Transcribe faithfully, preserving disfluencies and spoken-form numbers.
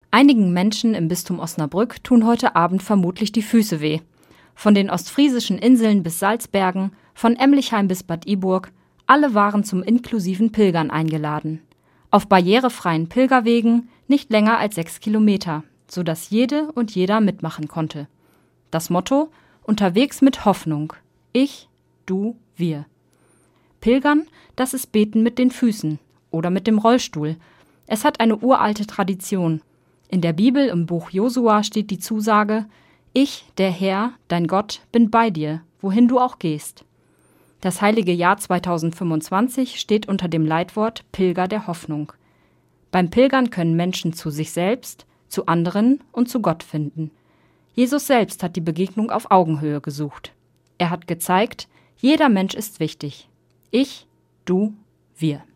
Einigen Menschen im Bistum Osnabrück tun heute Abend vermutlich die Füße weh. Von den ostfriesischen Inseln bis Salzbergen, von Emlichheim bis Bad Iburg, alle waren zum inklusiven Pilgern eingeladen. Auf barrierefreien Pilgerwegen nicht länger als sechs Kilometer, sodass jede und jeder mitmachen konnte. Das Motto: Unterwegs mit Hoffnung. Ich, du, wir. Pilgern, das ist Beten mit den Füßen oder mit dem Rollstuhl. Es hat eine uralte Tradition. In der Bibel im Buch Josua steht die Zusage: Ich, der Herr, dein Gott, bin bei dir, wohin du auch gehst. Das heilige Jahr zweitausendfünfundzwanzig steht unter dem Leitwort Pilger der Hoffnung. Beim Pilgern können Menschen zu sich selbst, zu anderen und zu Gott finden. Jesus selbst hat die Begegnung auf Augenhöhe gesucht. Er hat gezeigt, jeder Mensch ist wichtig. Ich, du, wir.